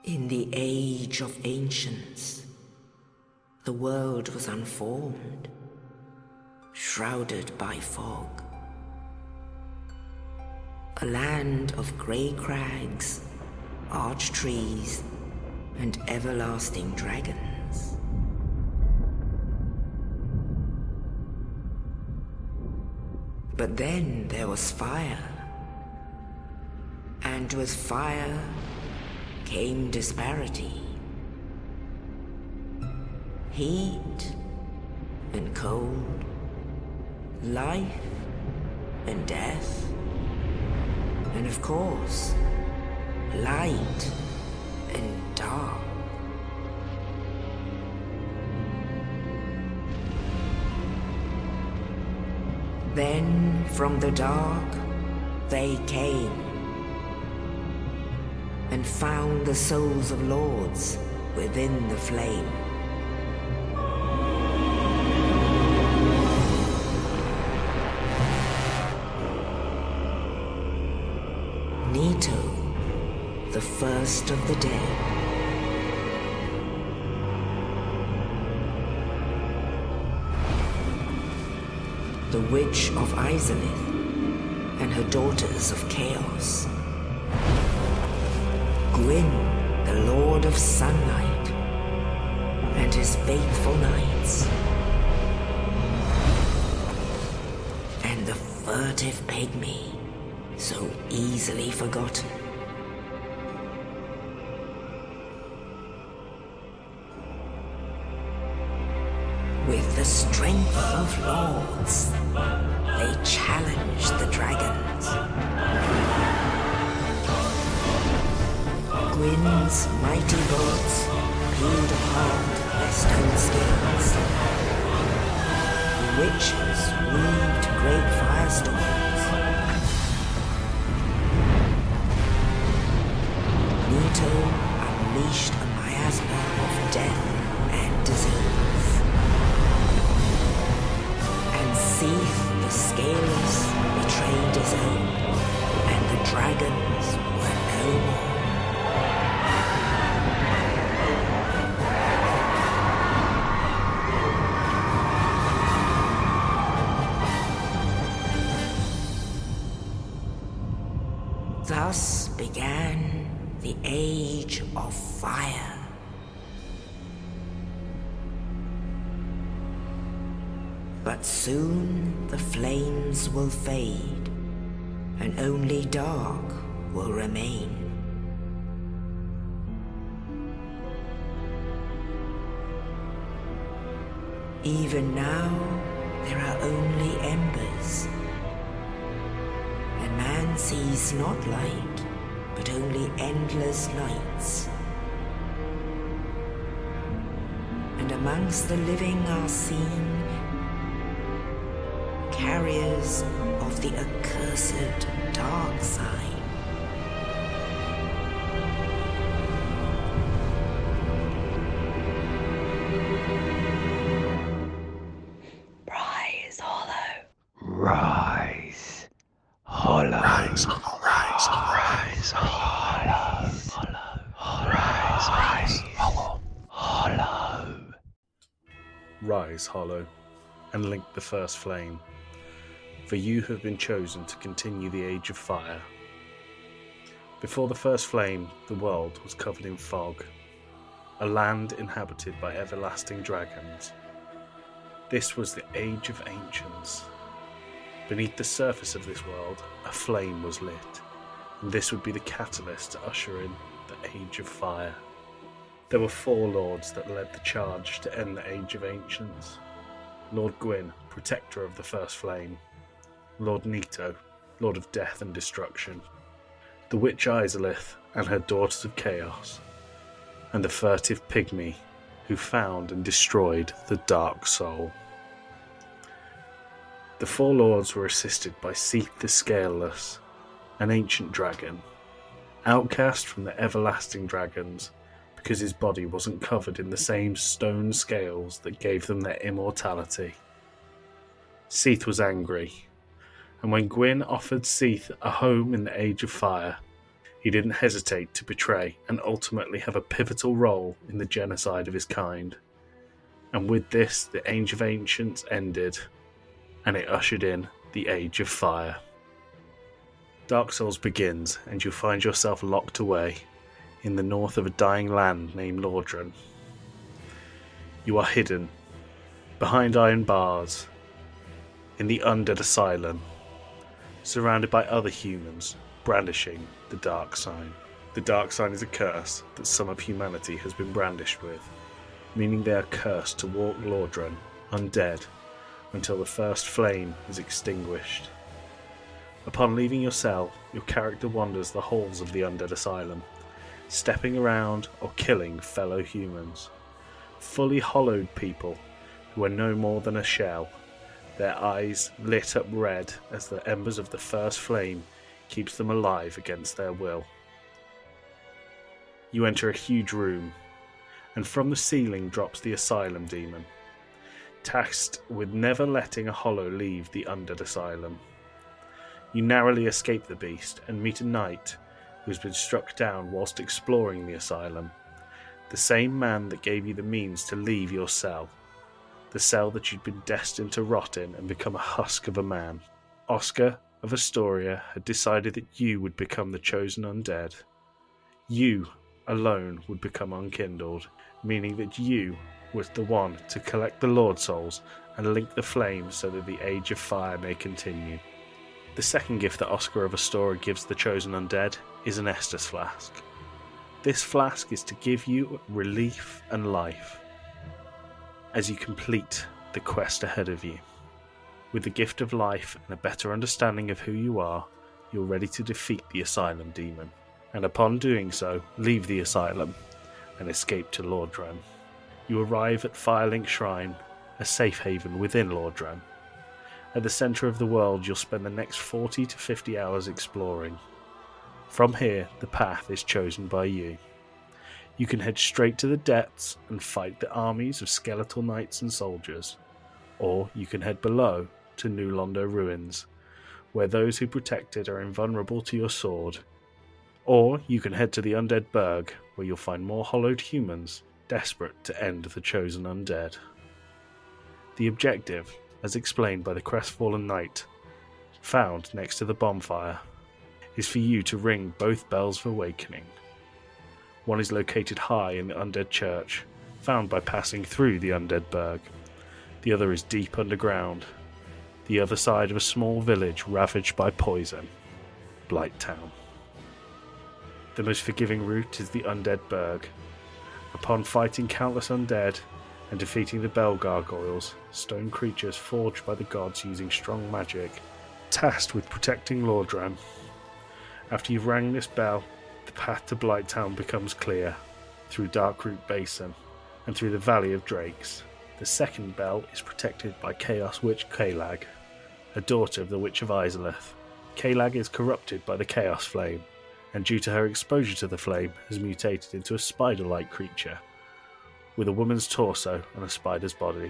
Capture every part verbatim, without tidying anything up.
In the age of ancients, the world was unformed, shrouded by fog. A land of grey crags, arch trees, and everlasting dragons. But then there was fire, and with fire came disparity. Heat and cold, life and death, and of course, light and dark. Then from the dark they came and found the souls of lords within the flame. Nito, the first of the dead. The Witch of Izalith and her daughters of Chaos. Gwyn, the Lord of Sunlight, and his faithful knights. And the furtive pygmy, so easily forgotten. With the strength of lords, they challenged the dragons. Gwyn's mighty bolts peeled apart their stone scales. The witches weaved great firestorms. Nito unleashed a miasma of death and disease. And Seath the Scaleless betrayed his own, and the dragons were no more. Thus began the Age of Fire. But soon the flames will fade, and only dark will remain. Even now, there are only embers. And man sees not light, but only endless nights. And amongst the living are seen carriers of the accursed dark side. Rise, Hollow. Rise, Hollow. Rise, rise, rise, Hollow. Hollow. rise, rise, hollow. Hollow. Rise, Hollow, and link the first flame, for you have been chosen to continue the Age of Fire. Before the first flame, the world was covered in fog, a land inhabited by everlasting dragons. This was the Age of Ancients. Beneath the surface of this world, a flame was lit, and this would be the catalyst to usher in the Age of Fire. There were four lords that led the charge to end the Age of Ancients. Lord Gwyn, protector of the first flame. Lord Nito, Lord of Death and Destruction. The Witch Izalith and her Daughters of Chaos. And the furtive pygmy who found and destroyed the Dark Soul. The four lords were assisted by Seath the Scaleless, an ancient dragon, outcast from the everlasting dragons because his body wasn't covered in the same stone scales that gave them their immortality. Seath was angry, and when Gwyn offered Seath a home in the Age of Fire, He didn't hesitate to betray and ultimately have a pivotal role in the genocide of his kind. And with this, the Age of Ancients ended, and it ushered in the Age of Fire. Dark Souls begins, and you'll find yourself locked away in the north of a dying land named Lordran. You are hidden behind iron bars in the Undead Asylum, surrounded by other humans brandishing the Dark Sign. The Dark Sign is a curse that some of humanity has been brandished with, meaning they are cursed to walk Lordran undead until the first flame is extinguished. Upon leaving your cell, your character wanders the halls of the Undead Asylum, stepping around or killing fellow humans. Fully hollowed people who are no more than a shell, their eyes lit up red as the embers of the first flame keeps them alive against their will. You enter a huge room, and from the ceiling drops the Asylum Demon, tasked with never letting a hollow leave the Undead Asylum. You narrowly escape the beast and meet a knight who has been struck down whilst exploring the asylum, the same man that gave you the means to leave your cell, the cell that you'd been destined to rot in and become a husk of a man. Oscar of Astoria had decided that you would become the chosen undead. You alone would become unkindled, meaning that you was the one to collect the Lord Souls and link the flames so that the Age of Fire may continue. The second gift that Oscar of Astoria gives the chosen undead is an Estus flask. This flask is to give you relief and life as you complete the quest ahead of you. With the gift of life and a better understanding of who you are, you're ready to defeat the Asylum Demon, and upon doing so, leave the Asylum and escape to Lordran. You arrive at Firelink Shrine, a safe haven within Lordran. At the centre of the world, you'll spend the next forty to fifty hours exploring. From here, the path is chosen by you. You can head straight to the depths and fight the armies of skeletal knights and soldiers, or you can head below to New Londo Ruins, where those who protect it are invulnerable to your sword. Or you can head to the Undead Burg, where you'll find more hollowed humans desperate to end the chosen undead. The objective, as explained by the crestfallen knight found next to the bonfire, is for you to ring both bells of awakening. One is located high in the Undead Church, found by passing through the Undead Burg. The other is deep underground, the other side of a small village ravaged by poison, Blighttown. The most forgiving route is the Undead Burg. Upon fighting countless undead and defeating the Bell Gargoyles, stone creatures forged by the gods using strong magic, tasked with protecting Lordran. After you've rang this bell, the path to Blighttown becomes clear, through Darkroot Basin and through the Valley of Drakes. The second bell is protected by Chaos Witch Kalag, a daughter of the Witch of Izalith. Kalag is corrupted by the Chaos Flame, and due to her exposure to the flame, has mutated into a spider-like creature, with a woman's torso and a spider's body.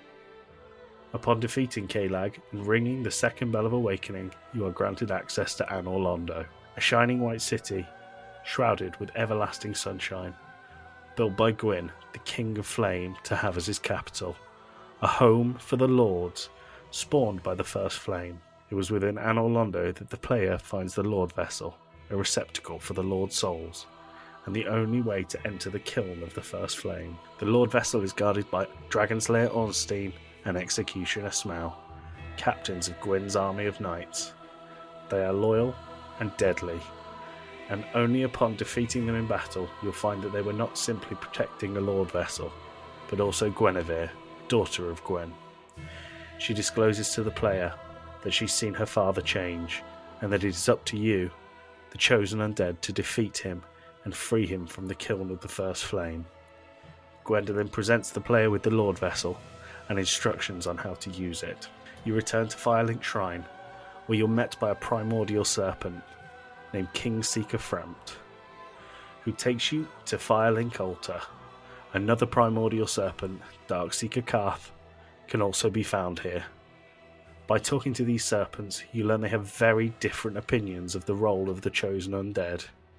Upon defeating Kalag and ringing the second bell of awakening, you are granted access to Anor Londo, a shining white city, shrouded with everlasting sunshine, built by Gwyn, the King of Flame, to have as his capital, a home for the Lords, spawned by the first flame. It was within Anor Londo that the player finds the Lord Vessel, a receptacle for the Lord Souls, and the only way to enter the kiln of the first flame. The Lord Vessel is guarded by Dragonslayer Ornstein and Executioner Smaug, captains of Gwyn's army of knights. They are loyal and deadly, and only upon defeating them in battle you'll find that they were not simply protecting the Lord Vessel, but also Guinevere, daughter of Gwyn. She discloses to the player that she's seen her father change, and that it is up to you, the chosen undead, to defeat him and free him from the kiln of the first flame. Gwendolyn presents the player with the Lord Vessel and instructions on how to use it. You return to Firelink Shrine, where you're met by a primordial serpent named Kingseeker Frampt, who takes you to Firelink Altar. Another primordial serpent, Darkseeker Karth, can also be found here. By talking to these serpents, you learn they have very different opinions of the role of the chosen undead.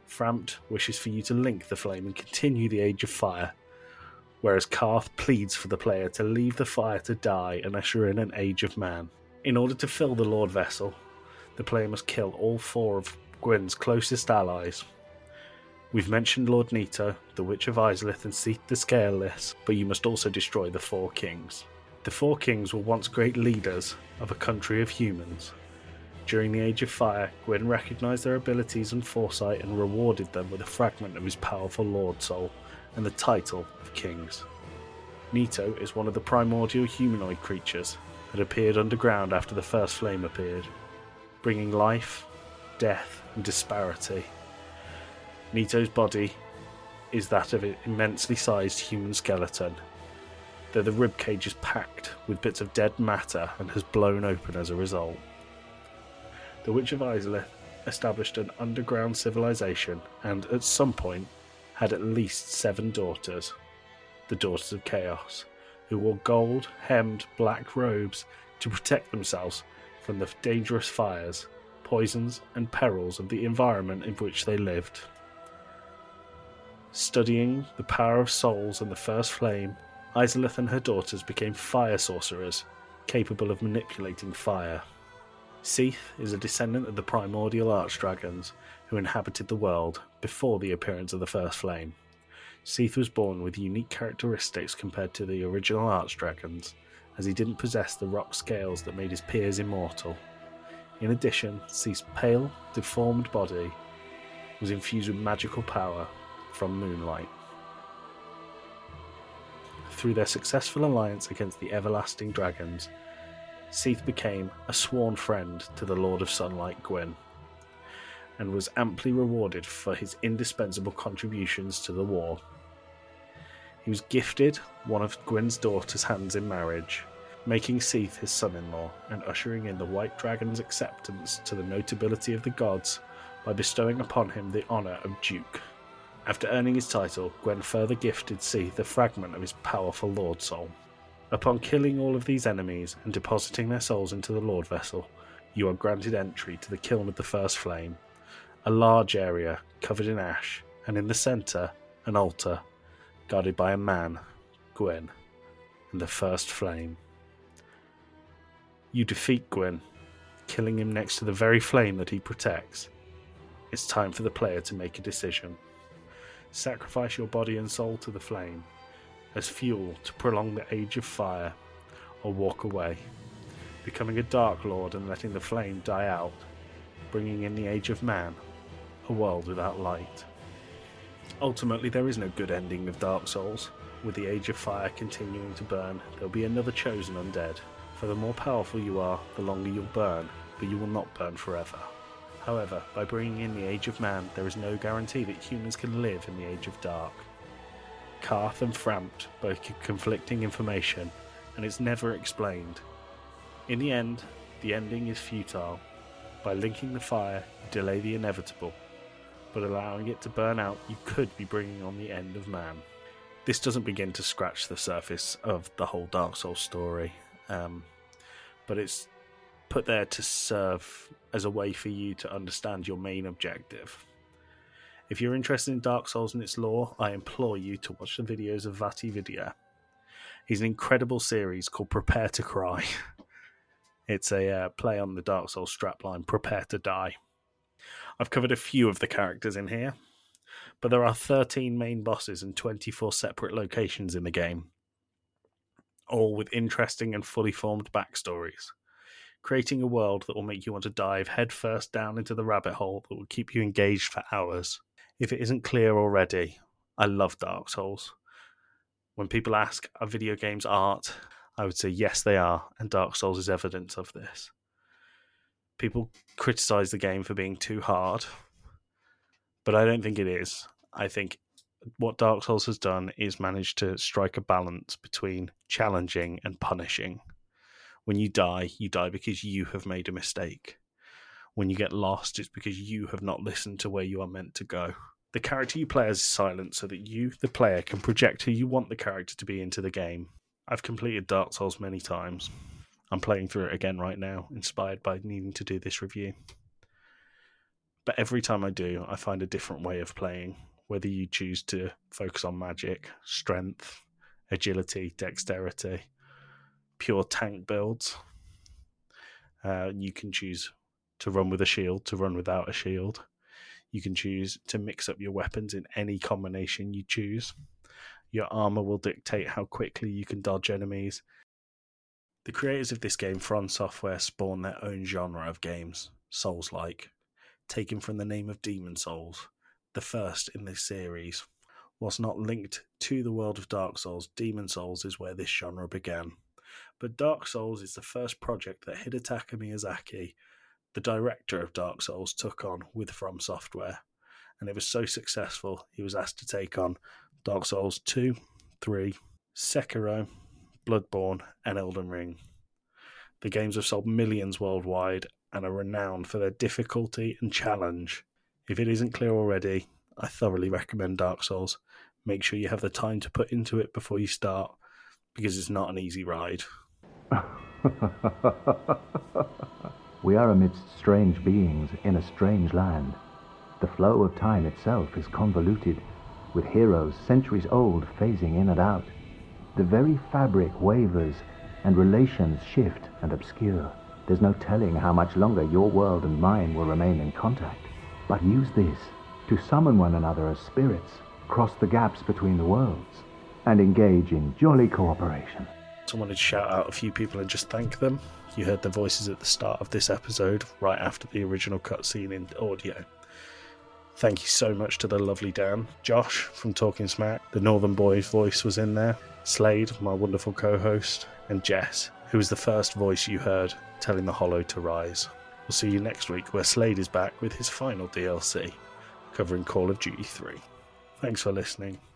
Frampt wishes for you to link the flame and continue the Age of Fire, whereas Karth pleads for the player to leave the fire to die and usher in an Age of Man. In order to fill the Lord Vessel, the player must kill all four of Gwyn's closest allies. We've mentioned Lord Nito, the Witch of Izalith, and Seath the Scaleless, but you must also destroy the Four Kings. The Four Kings were once great leaders of a country of humans. During the Age of Fire, Gwyn recognised their abilities and foresight and rewarded them with a fragment of his powerful Lord Soul and the title of Kings. Nito is one of the primordial humanoid creatures that appeared underground after the first flame appeared, bringing life, death, and disparity. Nito's body is that of an immensely sized human skeleton, though the ribcage is packed with bits of dead matter and has blown open as a result. The Witch of Izalith established an underground civilization and, at some point, had at least seven daughters, the Daughters of Chaos, who wore gold, hemmed black robes to protect themselves from the dangerous fires, poisons, and perils of the environment in which they lived. Studying the power of souls and the first flame, Izalith and her daughters became fire sorcerers, capable of manipulating fire. Seath is a descendant of the primordial archdragons who inhabited the world before the appearance of the first flame. Seath was born with unique characteristics compared to the original archdragons, as he didn't possess the rock scales that made his peers immortal. In addition, Seath's pale, deformed body was infused with magical power from moonlight. Through their successful alliance against the everlasting dragons, Seath became a sworn friend to the Lord of Sunlight, Gwyn, and was amply rewarded for his indispensable contributions to the war. He was gifted one of Gwyn's daughter's hands in marriage, making Seath his son-in-law and ushering in the White Dragon's acceptance to the notability of the gods by bestowing upon him the honour of Duke. After earning his title, Gwyn further gifted Seath a fragment of his powerful Lord Soul. Upon killing all of these enemies and depositing their souls into the Lord Vessel, you are granted entry to the Kiln of the First Flame, a large area covered in ash, and in the centre, an altar, guarded by a man, Gwyn, and the First Flame. You defeat Gwyn, killing him next to the very flame that he protects. It's time for the player to make a decision. Sacrifice your body and soul to the flame as fuel to prolong the Age of Fire, or walk away, becoming a Dark Lord and letting the flame die out, bringing in the Age of Man, a world without light. Ultimately, there is no good ending with Dark Souls. With the Age of Fire continuing to burn, there will be another chosen undead. For the more powerful you are, the longer you'll burn, but you will not burn forever. However, by bringing in the Age of Man, there is no guarantee that humans can live in the Age of Dark. Karth and Frampt both give conflicting information, and it's never explained. In the end, the ending is futile. By linking the fire, you delay the inevitable, but allowing it to burn out, you could be bringing on the end of man. This doesn't begin to scratch the surface of the whole Dark Souls story, um, but it's put there to serve as a way for you to understand your main objective. If you're interested in Dark Souls and its lore, I implore you to watch the videos of VatiVidya. He's an incredible series called Prepare to Cry. It's a uh, play on the Dark Souls strapline, Prepare to Die. I've covered a few of the characters in here, but there are thirteen main bosses and twenty-four separate locations in the game, all with interesting and fully formed backstories, creating a world that will make you want to dive headfirst down into the rabbit hole that will keep you engaged for hours. If it isn't clear already, I love Dark Souls. When people ask, are video games art? I would say yes, they are, and Dark Souls is evidence of this. People criticise the game for being too hard, but I don't think it is. I think what Dark Souls has done is managed to strike a balance between challenging and punishing. When you die, you die because you have made a mistake. When you get lost, it's because you have not listened to where you are meant to go. The character you play as is silent so that you, the player, can project who you want the character to be into the game. I've completed Dark Souls many times. I'm playing through it again right now, inspired by needing to do this review. But every time I do, I find a different way of playing, whether you choose to focus on magic, strength, agility, dexterity, pure tank builds. Uh, you can choose to run with a shield, to run without a shield. You can choose to mix up your weapons in any combination you choose. Your armor will dictate how quickly you can dodge enemies. The creators of this game, From Software, spawned their own genre of games, Souls-like, taken from the name of Demon Souls, the first in this series. Whilst not linked to the world of Dark Souls, Demon Souls is where this genre began. But Dark Souls is the first project that Hidetaka Miyazaki, the director of Dark Souls, took on with From Software. And it was so successful, he was asked to take on Dark Souls two, three, Sekiro, Bloodborne, and Elden Ring. The games have sold millions worldwide and are renowned for their difficulty and challenge. If it isn't clear already, I thoroughly recommend Dark Souls. Make sure you have the time to put into it before you start, because it's not an easy ride. We are amidst strange beings in a strange land. The flow of time itself is convoluted, with heroes centuries old phasing in and out. The very fabric wavers, and relations shift and obscure. There's no telling how much longer your world and mine will remain in contact. But use this to summon one another as spirits, cross the gaps between the worlds, and engage in jolly cooperation. So I wanted to shout out a few people and just thank them. You heard their voices at the start of this episode, right after the original cutscene in audio. Thank you so much to the lovely Dan. Josh from Talking Smack, the Northern Boy's voice was in there. Slade, my wonderful co-host. And Jess, who was the first voice you heard telling the Hollow to rise. We'll see you next week, where Slade is back with his final D L C, covering Call of Duty three. Thanks for listening.